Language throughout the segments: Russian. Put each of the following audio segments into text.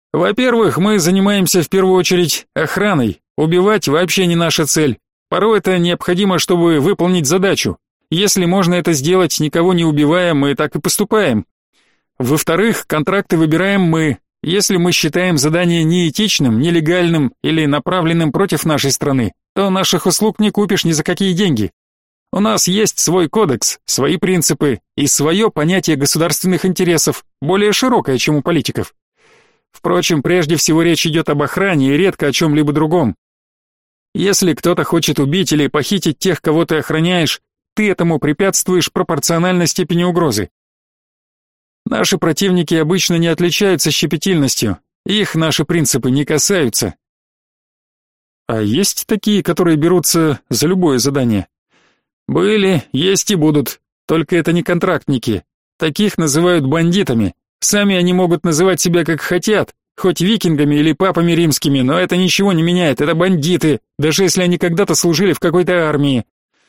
Во-первых, мы занимаемся в первую очередь охраной. Убивать вообще не наша цель. Порой это необходимо, чтобы выполнить задачу. Если можно это сделать, никого не убивая, мы так и поступаем. Во-вторых, контракты выбираем мы. Если мы считаем задание неэтичным, нелегальным или направленным против нашей страны, то наших услуг не купишь ни за какие деньги. У нас есть свой кодекс, свои принципы и свое понятие государственных интересов, более широкое, чем у политиков. Впрочем, прежде всего речь идет об охране и редко о чем-либо другом. Если кто-то хочет убить или похитить тех, кого ты охраняешь, ты этому препятствуешь пропорционально степени угрозы. Наши противники обычно не отличаются щепетильностью, их наши принципы не касаются. А есть такие, которые берутся за любое задание? Были, есть и будут, только это не контрактники. Таких называют бандитами. Сами они могут называть себя как хотят, хоть викингами или папами римскими, но это ничего не меняет, это бандиты, даже если они когда-то служили в какой-то армии.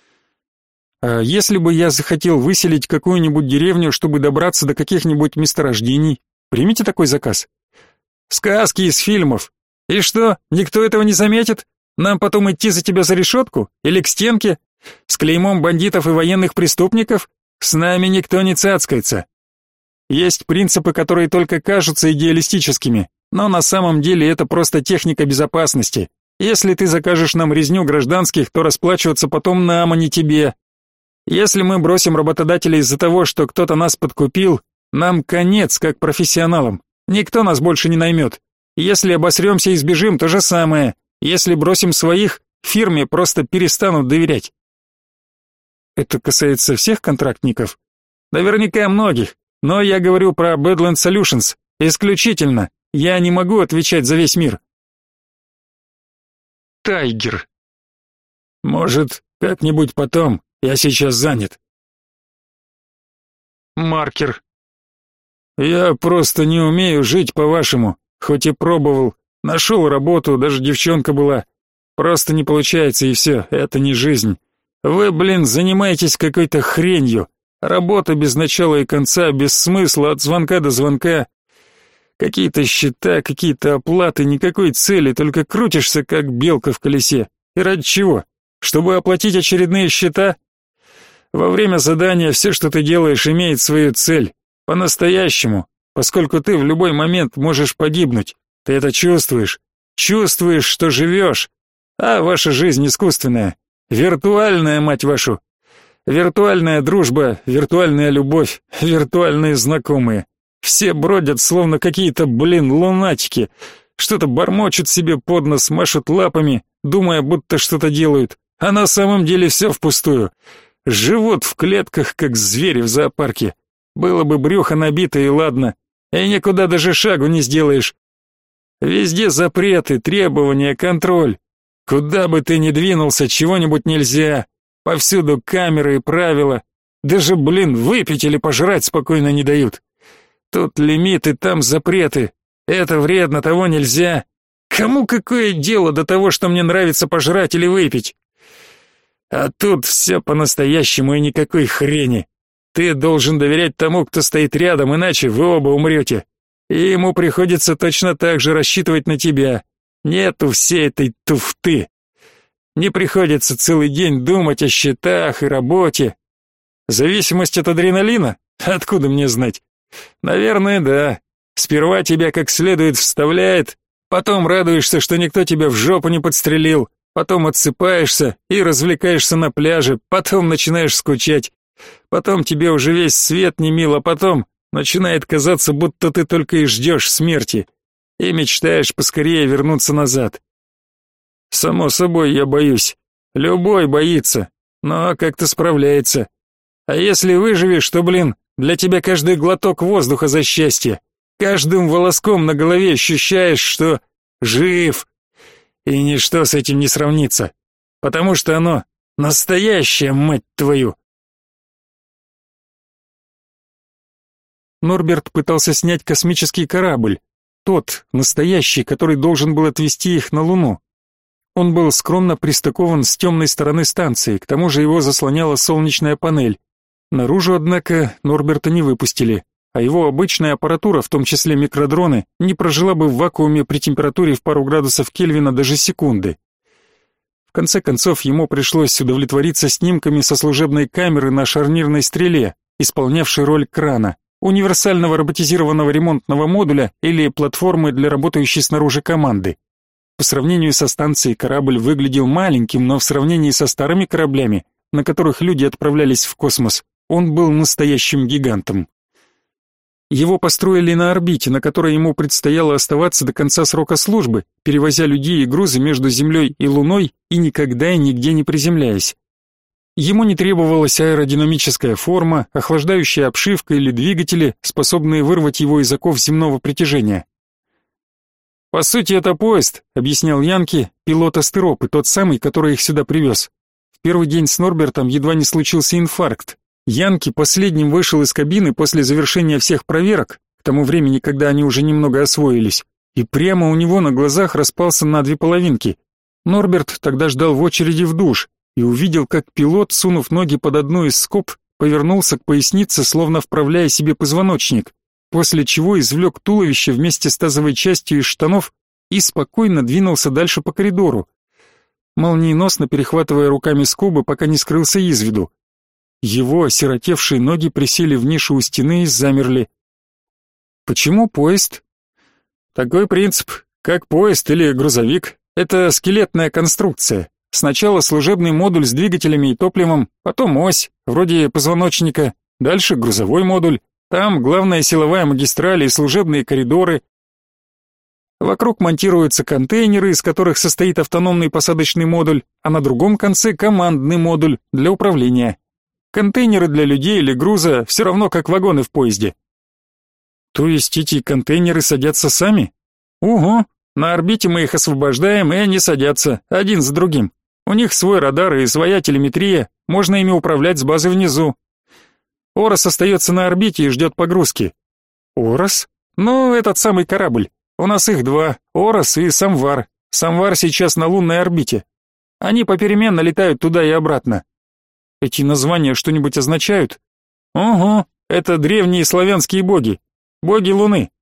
А если бы я захотел выселить какую-нибудь деревню, чтобы добраться до каких-нибудь месторождений, примите такой заказ? Сказки из фильмов. И что, никто этого не заметит? Нам потом идти за тебя за решетку? Или к стенке? С клеймом бандитов и военных преступников? С нами никто не цацкается. Есть принципы, которые только кажутся идеалистическими, но на самом деле это просто техника безопасности. Если ты закажешь нам резню гражданских, то расплачиваться потом нам, а не тебе. Если мы бросим работодателя из-за того, что кто-то нас подкупил, нам конец как профессионалам. Никто нас больше не наймет. Если обосремся и сбежим, то же самое. Если бросим своих, фирме просто перестанут доверять. Это касается всех контрактников? Наверняка многих, но я говорю про Badland Solutions. Исключительно. Я не могу отвечать за весь мир. Тайгер. Может, как-нибудь потом. Я сейчас занят. Маркер. Я просто не умею жить по-вашему, хоть и пробовал. Нашел работу, даже девчонка была. Просто не получается, и все, это не жизнь. Вы, занимаетесь какой-то хренью. Работа без начала и конца, без смысла, от звонка до звонка. Какие-то счета, какие-то оплаты, никакой цели, только крутишься, как белка в колесе. И ради чего? Чтобы оплатить очередные счета? Во время задания все, что ты делаешь, имеет свою цель. По-настоящему, поскольку ты в любой момент можешь погибнуть. Ты это чувствуешь. Чувствуешь, что живешь. А ваша жизнь искусственная. Виртуальная, мать вашу. Виртуальная дружба, виртуальная любовь, виртуальные знакомые. Все бродят, словно какие-то, лунатики. Что-то бормочут себе под нос, машут лапами, думая, будто что-то делают. А на самом деле все впустую. Живут в клетках, как звери в зоопарке. Было бы брюхо набито, и ладно. И никуда даже шагу не сделаешь. Везде запреты, требования, контроль. Куда бы ты ни двинулся, чего-нибудь нельзя. Повсюду камеры и правила. Даже, выпить или пожрать спокойно не дают. Тут лимиты, там запреты. Это вредно, того нельзя. Кому какое дело до того, что мне нравится пожрать или выпить? А тут все по-настоящему и никакой хрени. Ты должен доверять тому, кто стоит рядом, иначе вы оба умрете. И ему приходится точно так же рассчитывать на тебя. Нету всей этой туфты. Не приходится целый день думать о счетах и работе. Зависимость от адреналина? Откуда мне знать? Наверное, да. Сперва тебя как следует вставляет, потом радуешься, что никто тебя в жопу не подстрелил, потом отсыпаешься и развлекаешься на пляже, потом начинаешь скучать, потом тебе уже весь свет не мил, а потом начинает казаться, будто ты только и ждешь смерти и мечтаешь поскорее вернуться назад. Само собой, я боюсь. Любой боится, но как-то справляется. А если выживешь, то, для тебя каждый глоток воздуха за счастье. Каждым волоском на голове ощущаешь, что жив. И ничто с этим не сравнится, потому что оно настоящее, мать твою. Норберт пытался снять космический корабль, тот, настоящий, который должен был отвезти их на Луну. Он был скромно пристыкован с темной стороны станции, к тому же его заслоняла солнечная панель. Наружу, однако, Норберта не выпустили. а его обычная аппаратура, в том числе микродроны, не прожила бы в вакууме при температуре в пару градусов Кельвина даже секунды. В конце концов, ему пришлось удовлетвориться снимками со служебной камеры на шарнирной стреле, исполнявшей роль крана, универсального роботизированного ремонтного модуля или платформы для работающей снаружи команды. По сравнению со станцией корабль выглядел маленьким, но в сравнении со старыми кораблями, на которых люди отправлялись в космос, он был настоящим гигантом. Его построили на орбите, на которой ему предстояло оставаться до конца срока службы, перевозя людей и грузы между Землей и Луной и никогда и нигде не приземляясь. Ему не требовалась аэродинамическая форма, охлаждающая обшивка или двигатели, способные вырвать его из оков земного притяжения. «По сути, это поезд», — объяснял Янки, пилот Астеропы, тот самый, который их сюда привез. В первый день с Норбертом едва не случился инфаркт. Янки последним вышел из кабины после завершения всех проверок, к тому времени, когда они уже немного освоились, и прямо у него на глазах распался на две половинки. Норберт тогда ждал в очереди в душ и увидел, как пилот, сунув ноги под одну из скоб, повернулся к пояснице, словно вправляя себе позвоночник, после чего извлек туловище вместе с тазовой частью из штанов и спокойно двинулся дальше по коридору, молниеносно перехватывая руками скобы, пока не скрылся из виду. Его осиротевшие ноги присели в нишу у стены и замерли. Почему поезд? Такой принцип, как поезд или грузовик. Это скелетная конструкция. Сначала служебный модуль с двигателями и топливом, потом ось, вроде позвоночника, дальше грузовой модуль, там главная силовая магистраль и служебные коридоры. Вокруг монтируются контейнеры, из которых состоит автономный посадочный модуль, а на другом конце командный модуль для управления. Контейнеры для людей или груза все равно как вагоны в поезде. То есть эти контейнеры садятся сами? Угу, на орбите мы их освобождаем, и они садятся, один за другим. У них свой радар и своя телеметрия, можно ими управлять с базы внизу. Орос остается на орбите и ждет погрузки. Орос? Ну, этот самый корабль. У нас их два, Орос и Самвар. Самвар сейчас на лунной орбите. Они попеременно летают туда и обратно. Эти названия что-нибудь означают? Угу, это древние славянские боги. Боги Луны.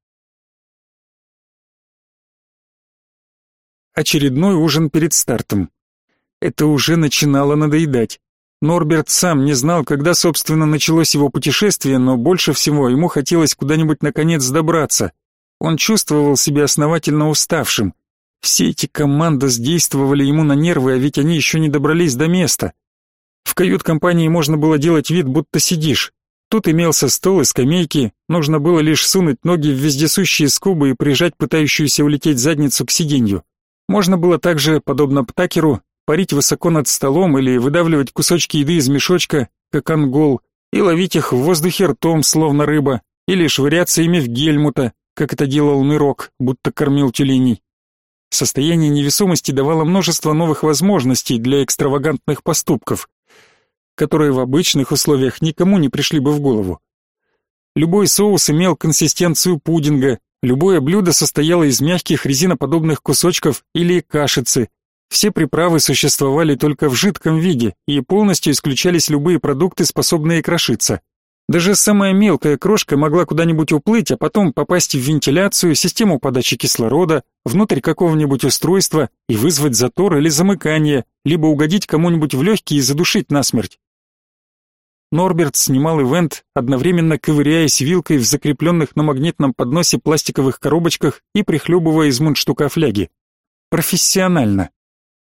Очередной ужин перед стартом. Это уже начинало надоедать. Норберт сам не знал, когда, собственно, началось его путешествие, но больше всего ему хотелось куда-нибудь наконец добраться. Он чувствовал себя основательно уставшим. Все эти команды действовали ему на нервы, а ведь они еще не добрались до места. В кают-компании можно было делать вид, будто сидишь. Тут имелся стол и скамейки, нужно было лишь сунуть ноги в вездесущие скобы и прижать пытающуюся улететь задницу к сиденью. Можно было также, подобно птакеру, парить высоко над столом или выдавливать кусочки еды из мешочка, как ангол, и ловить их в воздухе ртом, словно рыба, или швыряться ими в гельмута, как это делал Нырок, будто кормил тюленей. Состояние невесомости давало множество новых возможностей для экстравагантных поступков, которые в обычных условиях никому не пришли бы в голову. Любой соус имел консистенцию пудинга, любое блюдо состояло из мягких резиноподобных кусочков или кашицы. Все приправы существовали только в жидком виде, и полностью исключались любые продукты, способные крошиться. Даже самая мелкая крошка могла куда-нибудь уплыть, а потом попасть в вентиляцию, систему подачи кислорода, внутрь какого-нибудь устройства и вызвать затор или замыкание, либо угодить кому-нибудь в легкие и задушить насмерть. Норберт снимал ивент, одновременно ковыряясь вилкой в закрепленных на магнитном подносе пластиковых коробочках и прихлебывая из мундштука фляги. Профессионально.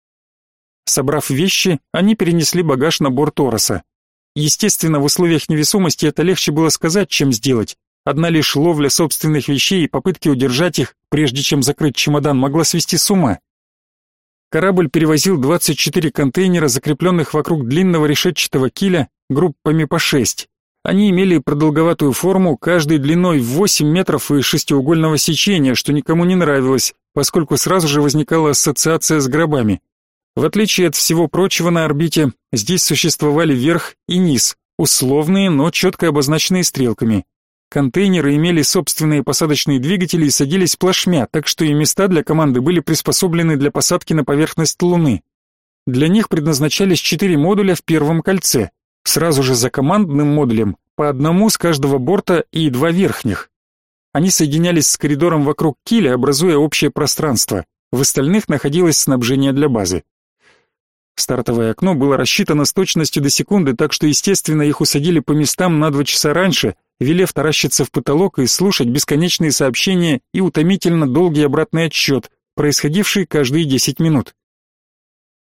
Собрав вещи, они перенесли багаж на борт Ороса. Естественно, в условиях невесомости это легче было сказать, чем сделать. Одна лишь ловля собственных вещей и попытки удержать их, прежде чем закрыть чемодан, могла свести с ума. Корабль перевозил 24 контейнера, закрепленных вокруг длинного решетчатого киля, группами по 6. Они имели продолговатую форму, каждой длиной в 8 метров и шестиугольного сечения, что никому не нравилось, поскольку сразу же возникала ассоциация с гробами. В отличие от всего прочего на орбите, здесь существовали верх и низ, условные, но четко обозначенные стрелками. Контейнеры имели собственные посадочные двигатели и садились плашмя, так что и места для команды были приспособлены для посадки на поверхность Луны. Для них предназначались 4 модуля в первом кольце. Сразу же за командным модулем по одному с каждого борта и 2 верхних. Они соединялись с коридором вокруг киля, образуя общее пространство. В остальных находилось снабжение для базы. Стартовое окно было рассчитано с точностью до секунды, так что, естественно, их усадили по местам на 2 часа раньше, велев таращиться в потолок и слушать бесконечные сообщения и утомительно долгий обратный отсчет, происходивший каждые 10 минут.